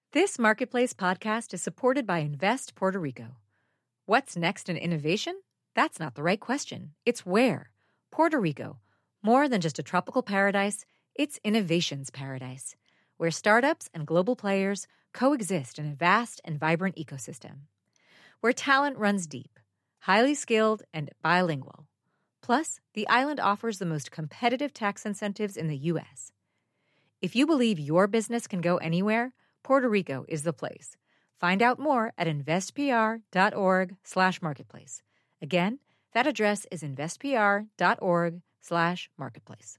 This Marketplace podcast is supported by Invest Puerto Rico. What's next in innovation? That's not the right question. It's where. Puerto Rico. More than just a tropical paradise, it's innovation's paradise, where startups and global players coexist in a vast and vibrant ecosystem. Where talent runs deep, highly skilled, and bilingual. Plus, the island offers the most competitive tax incentives in the U.S. If you believe your business can go anywhere, Puerto Rico is the place. Find out more at investpr.org/marketplace. Again, that address is investpr.org/marketplace.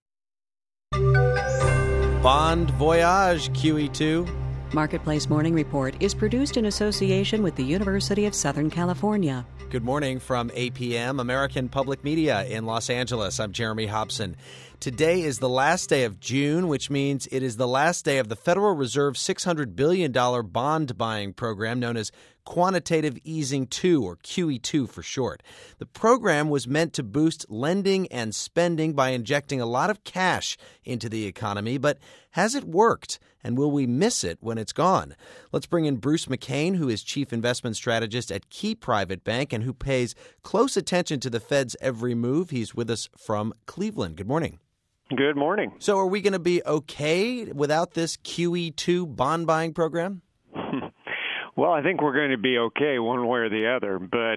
Bon voyage, QE2. Marketplace Morning Report is produced in association with the University of Southern California. Good morning from APM, American Public Media in Los Angeles. I'm Jeremy Hobson. Today is the last day of June, which means it is the last day of the Federal Reserve's $600 billion bond buying program known as Quantitative Easing 2, or QE2 for short. The program was meant to boost lending and spending by injecting a lot of cash into the economy, but has it worked? And will we miss it when it's gone? Let's bring in Bruce McCain, who is Chief Investment Strategist at Key Private Bank and who pays close attention to the Fed's every move. He's with us from Cleveland. Good morning. Good morning. So are we going to be okay without this QE2 bond buying program? Well, I think we're going to be okay one way or the other, but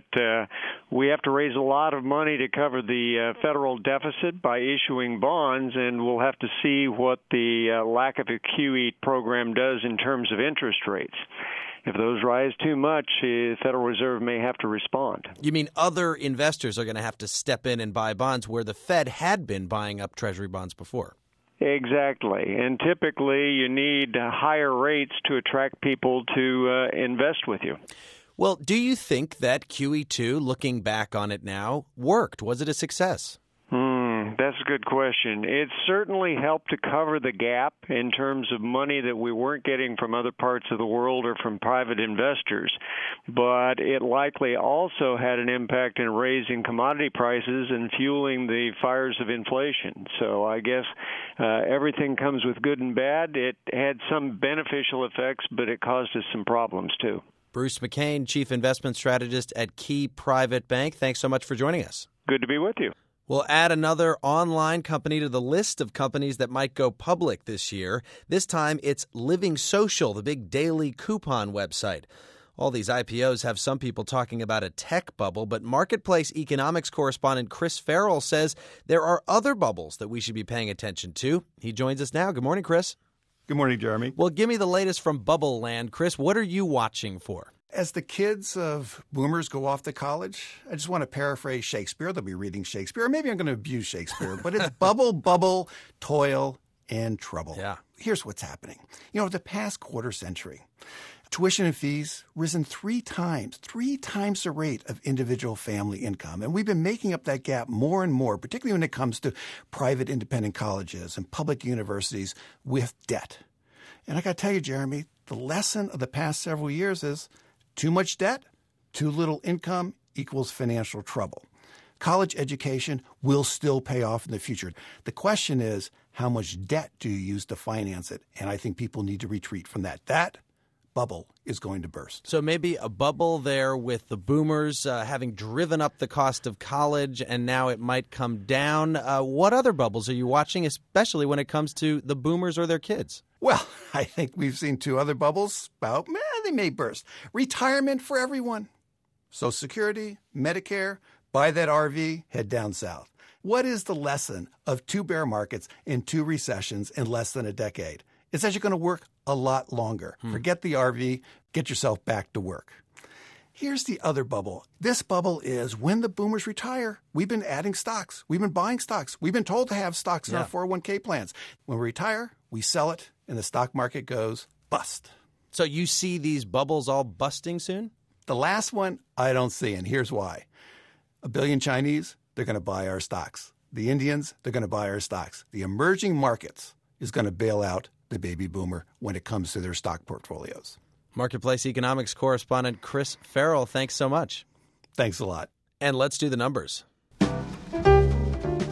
we have to raise a lot of money to cover the federal deficit by issuing bonds, and we'll have to see what the lack of a QE program does in terms of interest rates. If those rise too much, the Federal Reserve may have to respond. You mean other investors are going to have to step in and buy bonds where the Fed had been buying up Treasury bonds before? Exactly. And typically you need higher rates to attract people to invest with you. Well, do you think that QE2, looking back on it now, worked? Was it a success? That's a good question. It certainly helped to cover the gap in terms of money that we weren't getting from other parts of the world or from private investors. But it likely also had an impact in raising commodity prices and fueling the fires of inflation. So I guess everything comes with good and bad. It had some beneficial effects, but it caused us some problems too. Bruce McCain, Chief Investment Strategist at Key Private Bank. Thanks so much for joining us. Good to be with you. We'll add another online company to the list of companies that might go public this year. This time, it's Living Social, the big daily coupon website. All these IPOs have some people talking about a tech bubble, but Marketplace economics correspondent Chris Farrell says there are other bubbles that we should be paying attention to. He joins us now. Good morning, Chris. Good morning, Jeremy. Well, give me the latest from Bubble Land. Chris, what are you watching for? As the kids of boomers go off to college, I just want to paraphrase Shakespeare. They'll be reading Shakespeare. Or maybe I'm going to abuse Shakespeare. But it's bubble, toil, and trouble. Yeah. Here's what's happening. The past quarter century, tuition and fees risen three times the rate of individual family income. And we've been making up that gap more and more, particularly when it comes to private independent colleges and public universities with debt. And I got to tell you, Jeremy, the lesson of the past several years is too much debt, too little income equals financial trouble. College education will still pay off in the future. The question is, how much debt do you use to finance it? And I think people need to retreat from that. That bubble is going to burst. So maybe a bubble there with the boomers having driven up the cost of college, and now it might come down. What other bubbles are you watching, especially when it comes to the boomers or their kids? Well, I think we've seen two other bubbles. They may burst. Retirement for everyone. Social Security, Medicare, buy that RV, head down south. What is the lesson of two bear markets and two recessions in less than a decade? It's that you're going to work a lot longer. Forget the RV, get yourself back to work. Here's the other bubble. This bubble is when the boomers retire, we've been adding stocks. We've been buying stocks. We've been told to have stocks in our 401k plans. When we retire, we sell it, and the stock market goes bust. So you see these bubbles all busting soon? The last one, I don't see, and here's why. 1 billion Chinese, they're going to buy our stocks. The Indians, they're going to buy our stocks. The emerging markets is going to bail out the baby boomer when it comes to their stock portfolios. Marketplace economics correspondent Chris Farrell, thanks so much. Thanks a lot. And let's do the numbers.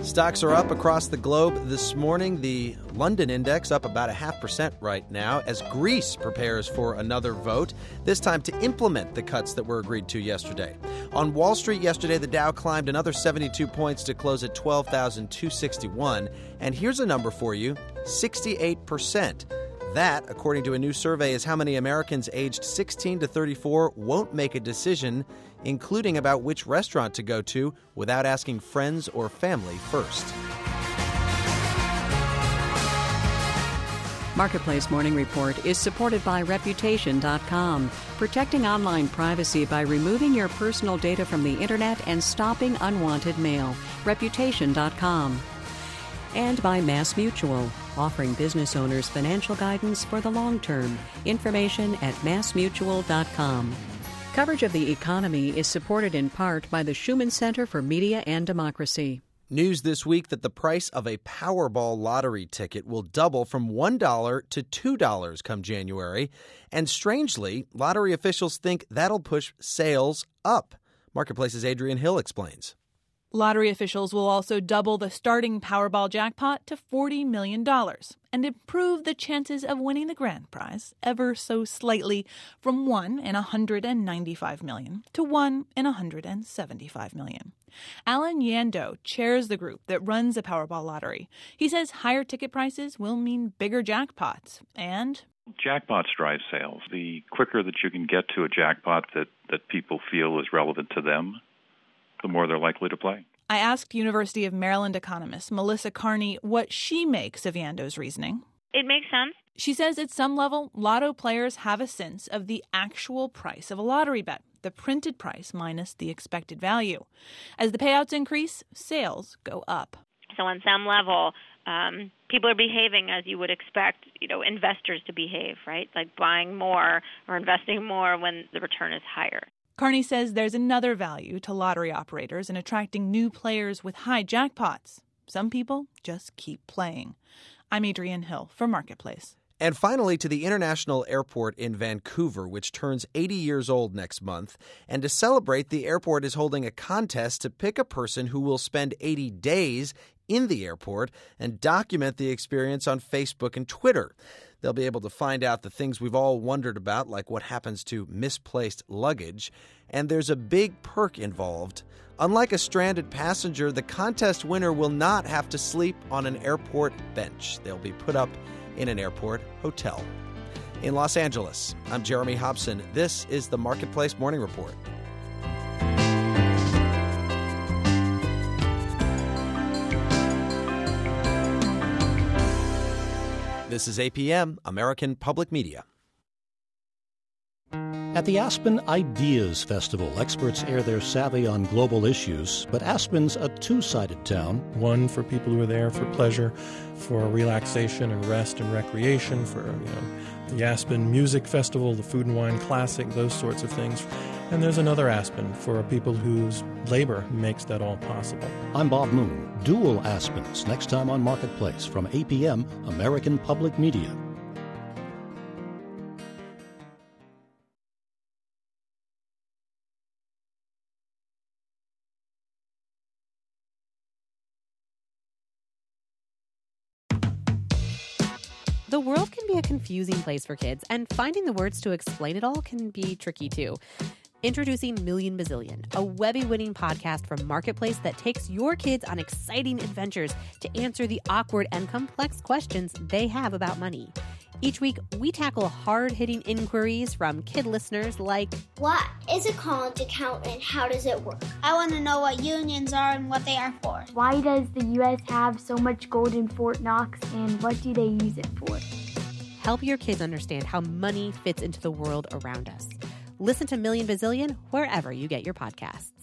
Stocks are up across the globe this morning. The London index up about 0.5% right now as Greece prepares for another vote, this time to implement the cuts that were agreed to yesterday. On Wall Street yesterday, the Dow climbed another 72 points to close at 12,261. And here's a number for you, 68%. That, according to a new survey, is how many Americans aged 16 to 34 won't make a decision, including about which restaurant to go to, without asking friends or family first. Marketplace Morning Report is supported by Reputation.com, protecting online privacy by removing your personal data from the Internet and stopping unwanted mail. Reputation.com. And by MassMutual, offering business owners financial guidance for the long term. Information at MassMutual.com. Coverage of the economy is supported in part by the Schumann Center for Media and Democracy. News this week that the price of a Powerball lottery ticket will double from $1 to $2 come January. And strangely, lottery officials think that'll push sales up. Marketplace's Adrienne Hill explains. Lottery officials will also double the starting Powerball jackpot to $40 million and improve the chances of winning the grand prize ever so slightly from 1 in 195 million to 1 in 175 million. Alan Yando chairs the group that runs the Powerball lottery. He says higher ticket prices will mean bigger jackpots and jackpots drive sales. The quicker that you can get to a jackpot that people feel is relevant to them, the more they're likely to play. I asked University of Maryland economist Melissa Carney what she makes of Yando's reasoning. It makes sense. She says at some level, lotto players have a sense of the actual price of a lottery bet, the printed price minus the expected value. As the payouts increase, sales go up. So on some level, people are behaving as you would expect, investors to behave, right? Like buying more or investing more when the return is higher. Carney says there's another value to lottery operators in attracting new players with high jackpots. Some people just keep playing. I'm Adrienne Hill for Marketplace. And finally, to the International Airport in Vancouver, which turns 80 years old next month. And to celebrate, the airport is holding a contest to pick a person who will spend 80 days in the airport and document the experience on Facebook and Twitter. They'll be able to find out the things we've all wondered about, like what happens to misplaced luggage. And there's a big perk involved. Unlike a stranded passenger, the contest winner will not have to sleep on an airport bench. They'll be put up in an airport hotel. In Los Angeles, I'm Jeremy Hobson. This is the Marketplace Morning Report. This is APM, American Public Media. At the Aspen Ideas Festival, experts air their savvy on global issues, but Aspen's a two-sided town. One for people who are there for pleasure, for relaxation and rest and recreation, for the Aspen Music Festival, the Food and Wine Classic, those sorts of things. And there's another Aspen for people whose labor makes that all possible. I'm Bob Moon. Dual Aspens, next time on Marketplace from APM, American Public Media. The world can be a confusing place for kids, and finding the words to explain it all can be tricky too. Introducing Million Bazillion, a Webby-winning podcast from Marketplace that takes your kids on exciting adventures to answer the awkward and complex questions they have about money. Each week, we tackle hard-hitting inquiries from kid listeners like, what is a college account and how does it work? I want to know what unions are and what they are for. Why does the U.S. have so much gold in Fort Knox and what do they use it for? Help your kids understand how money fits into the world around us. Listen to Million Bazillion wherever you get your podcasts.